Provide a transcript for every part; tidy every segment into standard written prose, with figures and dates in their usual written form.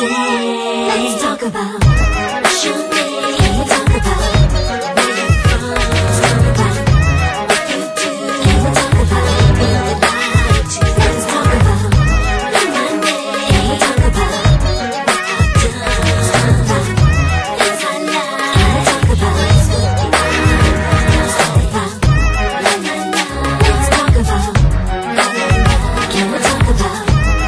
today. Let's talk about what's your name. Can we talk about where you're from? Let's talk about what you do. Can we talk about what you like to? Let's talk about my name. Can we talk about what I've done? Let's talk about things I like. Let's talk about let's talk about let's talk about. Can we talk about?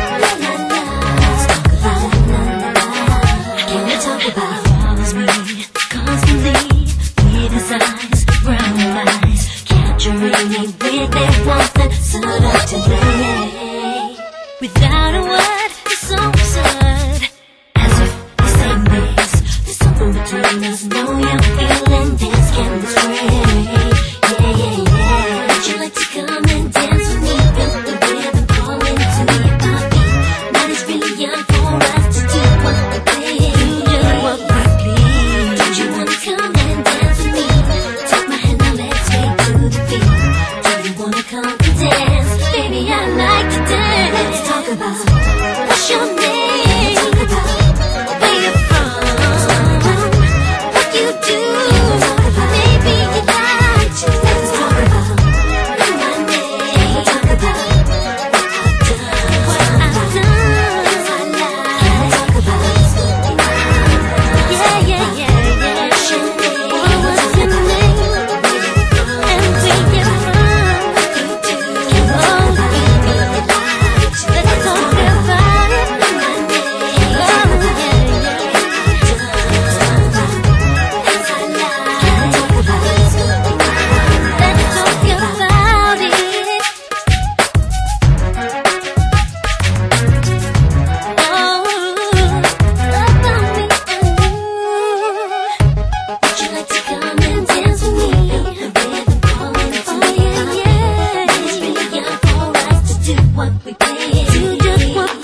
Can we talk about? Follows me constantly with his eyes, brown eyes, capturing me with their warmth and subtlety. Without a word, it's so absurd, as if they say this. There's something between us. Know you're feeling this chemistry. Yeah, yeah, yeah. Would you like to come and dance with me? Feel the rhythm calling to your body. Night is really young for us to do what we please. Do just what we please. Don't you wanna come and dance with me? Take my hand now, let's take to the beat. Do you wanna come and dance? Baby, I like to dance. Let's talk about what's your name. Talk about where you're from. What you do. Maybe you like to. Let's talk about my name. Talk about what I've done. Things I like. Talk about yeah, yeah, yeah, yeah. What's your name? What's your name? And where you're from. Oh, baby, you like to. Let's talk about it. Oh, yeah, yeah. Things I like. Let's talk about it. Would you like to come and dance with me? The rhythm calling to your body. It's really young for us to do what we please. Do just what